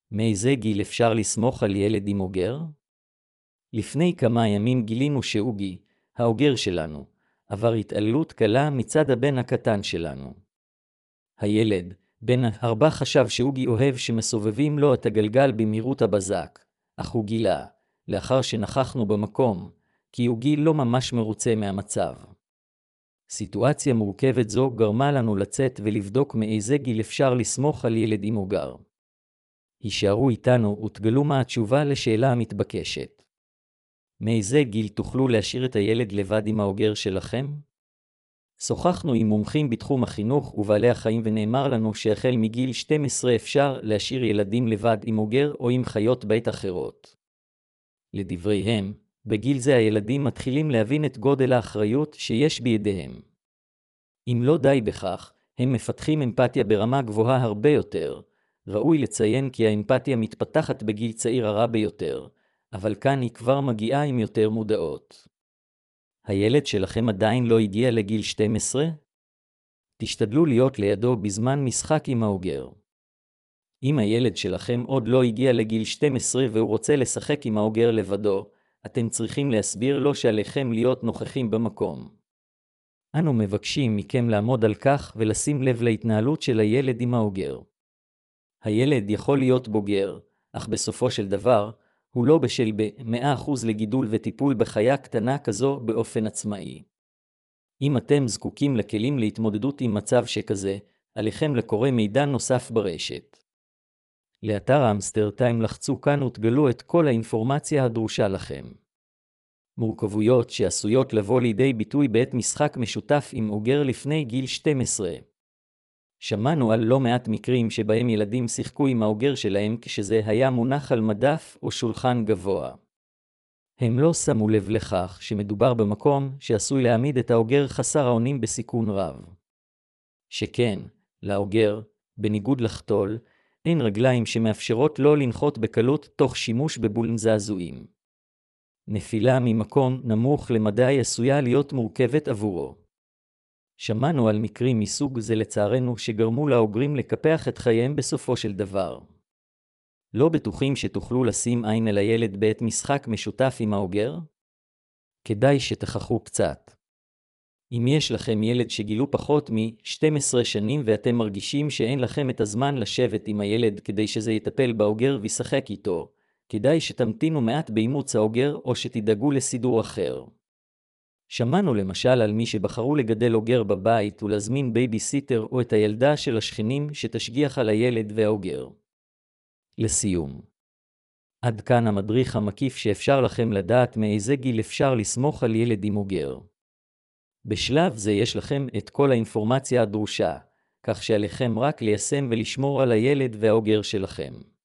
מאיזה גיל אפשר לסמוך על ילד עם אוגר? לפני כמה ימים גילינו שאוגי, האוגר שלנו, עבר התעללות קלה מצד הבן הקטן שלנו. הילד, בן 4, חשב שאוגי אוהב שמסובבים לו את הגלגל במהירות הבזק, אך הוא גילה, לאחר שנכחנו במקום, כי אוגי לא ממש מרוצה מהמצב. סיטואציה מורכבת זו גרמה לנו לצאת ולבדוק מאיזה גיל אפשר לסמוך על ילד עם אוגר. הישארו איתנו ותגלו מה התשובה לשאלה המתבקשת. מאיזה גיל תוכלו להשאיר את הילד לבד עם האוגר שלכם? שוחחנו עם מומחים בתחום החינוך ובעלי החיים ונאמר לנו שהחל מגיל 12 אפשר להשאיר ילדים לבד עם אוגר או עם חיות בית אחרות. לדבריהם, בגיל זה הילדים מתחילים להבין את גודל האחריות שיש בידיהם. אם לא די בכך, הם מפתחים אמפתיה ברמה גבוהה הרבה יותר. ראוי לציין כי האמפתיה מתפתחת בגיל צעיר הרע ביותר, אבל כאן היא כבר מגיעה עם יותר מודעות. הילד שלכם עדיין לא הגיע לגיל 12? תשתדלו להיות לידו בזמן משחק עם האוגר. אם הילד שלכם עוד לא הגיע לגיל 12 והוא רוצה לשחק עם האוגר לבדו, אתם צריכים להסביר לו שעליכם להיות נוכחים במקום. אנו מבקשים מכם לעמוד על כך ולשים לב להתנהלות של הילד עם האוגר. הילד יכול להיות בוגר, אך בסופו של דבר, הוא לא בשל ב-100% לגידול וטיפול בחיה קטנה כזו באופן עצמאי. אם אתם זקוקים לכלים להתמודדות עם מצב שכזה, עליכם לקורא מידע נוסף ברשת. לאתר אמסטר טיים לחצו כאן ותגלו את כל האינפורמציה הדרושה לכם. מורכבויות שעשויות לבוא לידי ביטוי בעת משחק משותף עם אוגר לפני גיל 12. שמענו על לא מעט מקרים שבהם ילדים שיחקו עם האוגר שלהם כשזה היה מונח על מדף או שולחן גבוה. הם לא שמו לב לכך שמדובר במקום שעשוי להעמיד את האוגר חסר האונים בסיכון רב. שכן, לאוגר, בניגוד לחתול, אין רגליים שמאפשרות לו לנחות בקלות תוך שימוש בבולם זעזועים. נפילה ממקום נמוך למדי עשויה להיות מורכבת עבורו. שמענו על מקרים מסוג זה לצערנו שגרמו לאוגרים לקפח את חייהם בסופו של דבר. לא בטוחים שתוכלו לשים עין על הילד בעת משחק משותף עם האוגר? כדאי שתחכו קצת. אם יש לכם ילד שגילו פחות מ-12 שנים ואתם מרגישים שאין לכם את הזמן לשבת עם הילד כדי שזה יטפל באוגר וישחק איתו, כדאי שתמתינו מעט באימוץ האוגר או שתדאגו לסידור אחר. שמענו למשל על מי שבחרו לגדל אוגר בבית ולהזמין בייביסיטר או את הילדה של השכנים שתשגיח על הילד והאוגר. לסיום. עד כאן המדריך המקיף שאפשר לכם לדעת מאיזה גיל אפשר לסמוך על ילד עם אוגר. בשלב זה יש לכם את כל האינפורמציה הדרושה, כך שעליכם רק ליישם ולשמור על הילד והאוגר שלכם.